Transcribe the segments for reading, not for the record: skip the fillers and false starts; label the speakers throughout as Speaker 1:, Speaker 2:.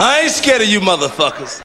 Speaker 1: I ain't scared of you motherfuckers.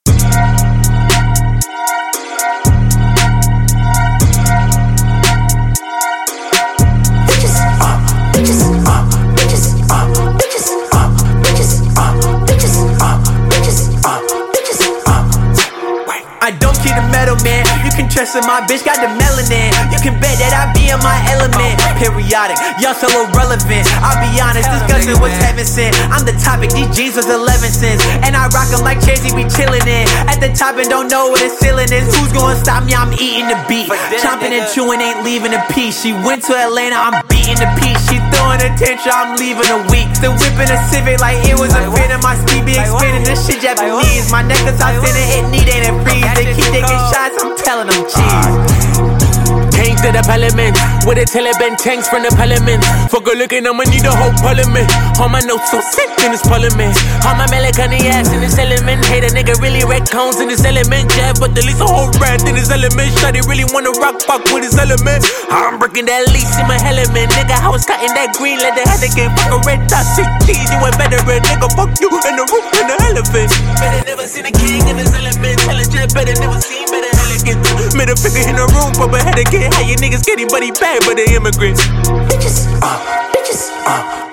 Speaker 2: I don't keep the metal, man. You can trust in my bitch, got the melanin. You can bet that I be in my element. Periodic, y'all so irrelevant. I'll be honest, discussing what's heaven sent. I'm the topic, these jeans was 11 cents. And I rock them like Chasey be chillin' in. At the top and don't know what the ceiling is. Who's gonna stop me? I'm eating the beat. Chomping and chewing, ain't leaving a piece. She went to Atlanta, I'm beating the piece. She throwing attention, I'm leaving a week. Still whipping a Civic like it was a fit. And my speed be expanding, this shit Japanese. My necklace out in it need ain't it freeze. They keep taking shots, I'm telling them cheese.
Speaker 3: Came to the parliament with a Taliban tanks from the parliament. For good looking, I'ma need the whole parliament. All my notes so sick in this parliament. All my melancholy ass in this element. Hate a nigga really red cones in this element. Jab, but the least a whole rat in this element. Shawty really wanna rock fuck with his element. I'm breaking that lease in my element. Nigga, I was cutting that green leather. Had to get fuck a red dot, sweet cheese. You a veteran, nigga, fuck you in the roof in the elephant. Better never seen a king in this element. Intelligent, better never seen better elegant. Middle finger in the room, but behead again. How you niggas getting buddy bad, but they immigrants.
Speaker 4: Bitches,